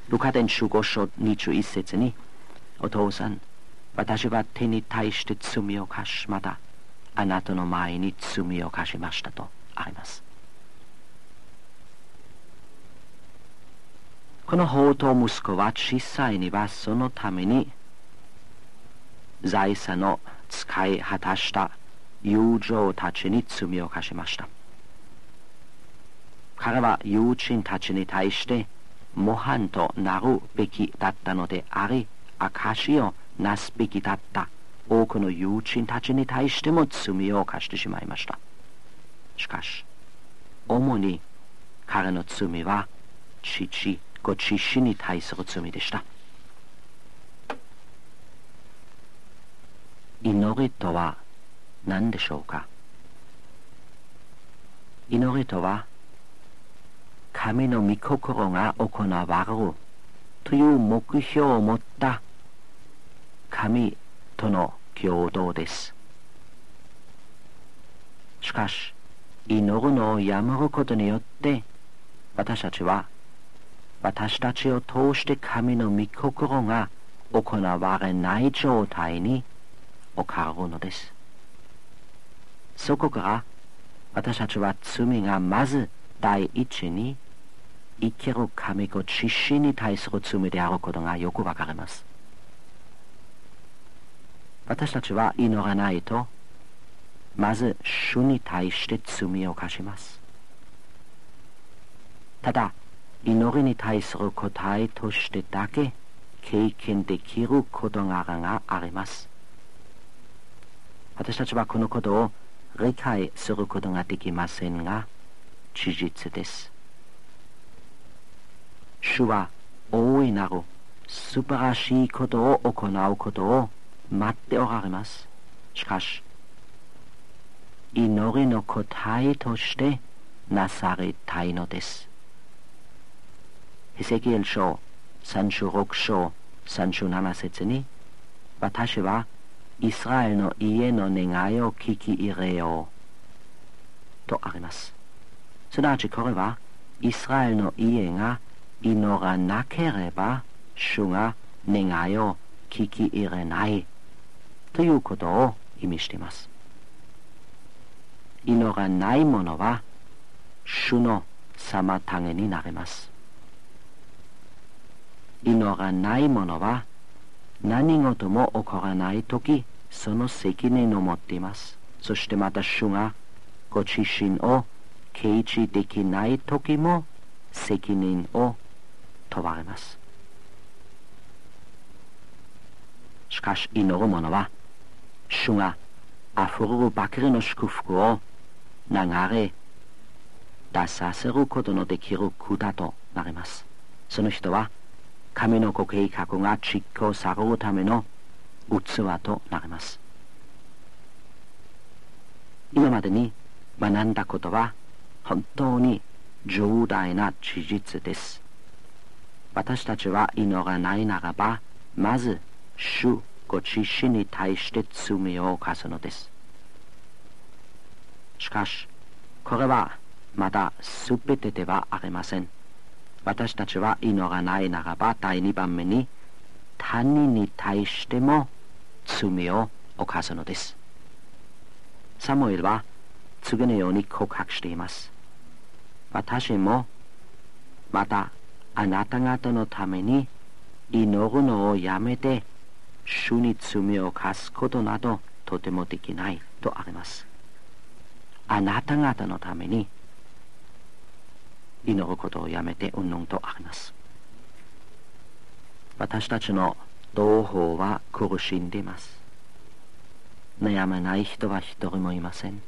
ルカ伝15章21節に、お父さん、私は手に対して罪を犯し、またあなたの前に罪を犯しましたとあります。この放蕩息子は小さいにはそのために財産を使い果たした友情たちに罪を犯しました。彼は友人たちに対して模範となるべきだったのであり、証をなすべきだった多くの友人たちに対しても罪を犯してしまいました。しかし、主に彼の罪はご父に対する罪でした。祈りとは何でしょうか。祈りとは神の御心が行われるという目標を持った神との共同です。しかし、祈るのをやめることによって私たちは私たちを通して神の御心が行われない状態に置かれるのです。そこから私たちは罪がまず第一に生きる神ご自身に対する罪であることがよくわかります。私たちは祈らないとまず主に対して罪を犯します。ただ祈りに対する答えとしてだけ経験できる事柄があります。私たちはこのことを理解することができませんが、事実です。主は大いなる素晴らしいことを行うことを待っておられます。しかし、祈りの答えとしてなされたいのです。エゼキエル書36章37節に、私はイスラエルの家の願いを聞き入れようとあります。すなわちこれはイスラエルの家が祈らなければ主が願いを聞き入れないということを意味しています。祈らないものは主の妨げになります。祈らないものは何事も起こらないときその責任を持っています。そしてまた主がご自身を啓示できないときも責任を問われます。しかし祈る者は主があふれるばかりの祝福を流れ出させることのできる管となります。その人は神のご計画が実行されるための器となります。今までに学んだことは本当に重大な事実です。私たちは祈らないならば、まず主ご自身に対して罪を犯すのです。しかし、これはまだすべてではありません。私たちは祈らないならば、第2番目に他人に対しても罪を犯すのです。サムエルは次のように告白しています。私もまたあなた方のために祈るのをやめて主に罪を犯すことなどとてもできないとあります。あなた方のために祈ることをやめてうんぬんとあります。私たちの同胞は苦しんでいます。悩めない人は一人もいません。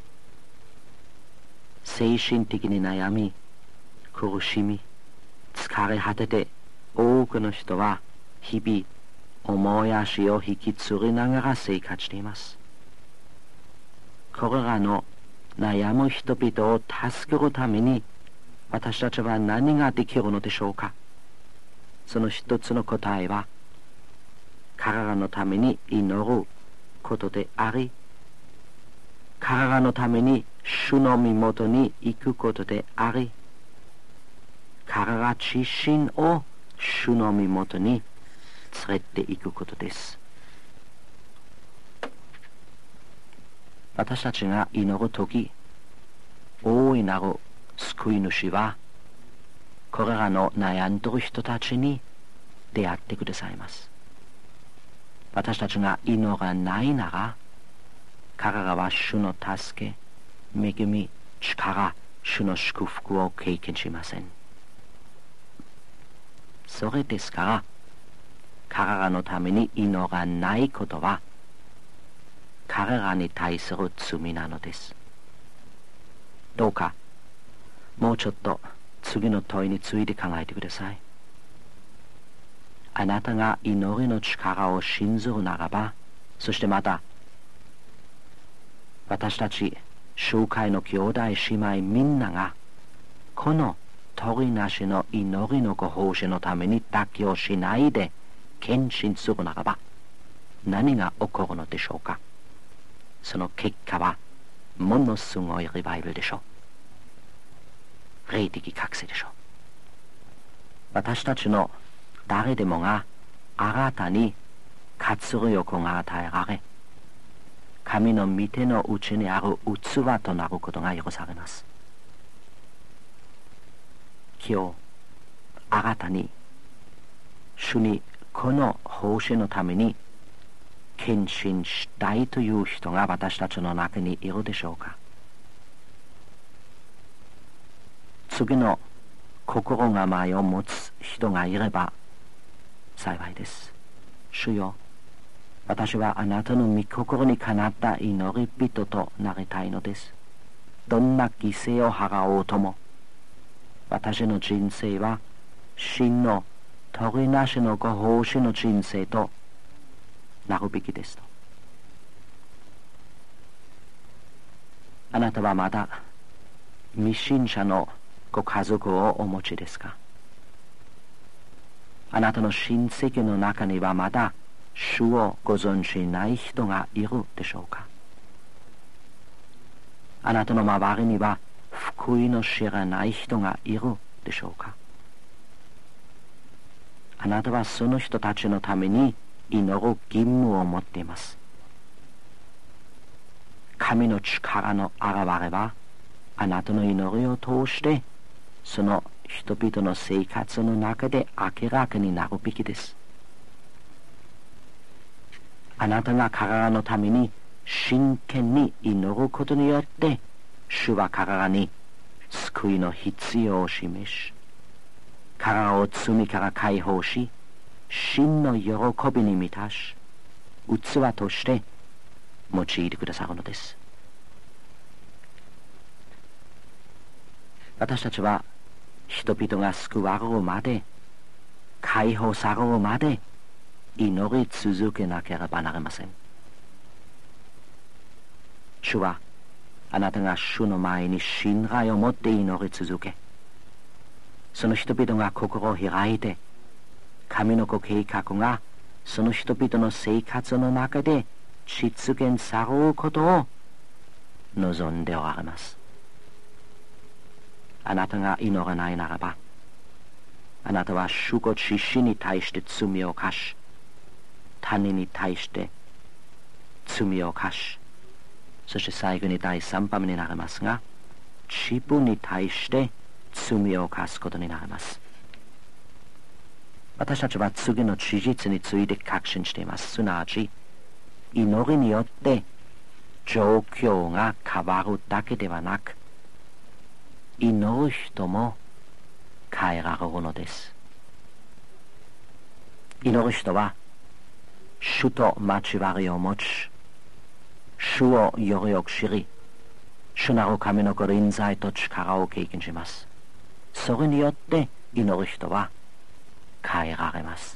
精神的に悩み、苦しみ、疲れ果てて多くの人は日々重い足を引きずりながら生活しています。これらの悩む人々を助けるために私たちは何ができるのでしょうか。その一つの答えは彼らのために祈ることであり、彼らのために主の身元に行くことであり、彼ら自身を主の身元に連れて行くことです。私たちが祈るとき、大いなる救い主はこれらの悩んでる人たちに出会ってくださいます。私たちが祈らないなら、彼らは主の助け、恵み、力、主の祝福を経験しません。それですから、彼らのために祈らないことは、彼らに対する罪なのです。どうか、もうちょっと次の問いについて考えてください。あなたが祈りの力を信ずるならば、そしてまた、私たち、教会の兄弟姉妹みんなが、この取りなしの祈りのご奉仕のために妥協しないで献身するならば、何が起こるのでしょうか。その結果は、ものすごいリバイバルでしょう。霊的覚醒でしょう。私たちの誰でもが新たに活力が与えられ、神の御手のうちにある器となることが許されます。今日、新たに主にこの奉仕のために献身したいという人が私たちの中にいるでしょうか。次の心構えを持つ人がいれば幸いです。主よ、私はあなたの御心にかなった祈り人となりたいのです。どんな犠牲を払おうとも、私の人生は真の取りなしのご奉仕の人生となるべきですと。あなたはまだ未信者のご家族をお持ちですか。あなたの親戚の中にはまだ主をご存じない人がいるでしょうか。あなたの周りには福音の知らない人がいるでしょうか。あなたはその人たちのために祈る義務を持っています。神の力の現れはあなたの祈りを通してその人々の生活の中で明らかになるべきです。あなたが彼らのために真剣に祈ることによって主は彼らに救いの必要を示し、彼らを罪から解放し、真の喜びに満たし、器として用いてくださるのです。私たちは人々が救われるまで、解放されるまで祈り続けなければなりません。主はあなたが主の前に信頼を持って祈り続け、その人々が心を開いて、神のご計画がその人々の生活の中で実現されることを望んでおられます。あなたが祈らないならば、あなたは主ご自身に対して罪を犯し、他人に対して罪を犯し、そして最後に第3番目になりますが、自分に対して罪を犯すことになります。私たちは次の事実について確信しています。すなわち、祈りによって状況が変わるだけではなく、祈る人も変えられるのです。祈る人は主と交わりを持ち、主をよりよく知り、主なる神のご臨在と力を経験します。それによって祈る人は変えられます。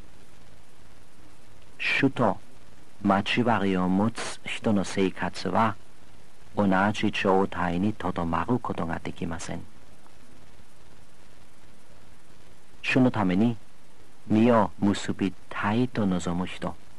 主と交わりを持つ人の生活は同じ状態にとどまることができません。主のために身を結びたいと望む人、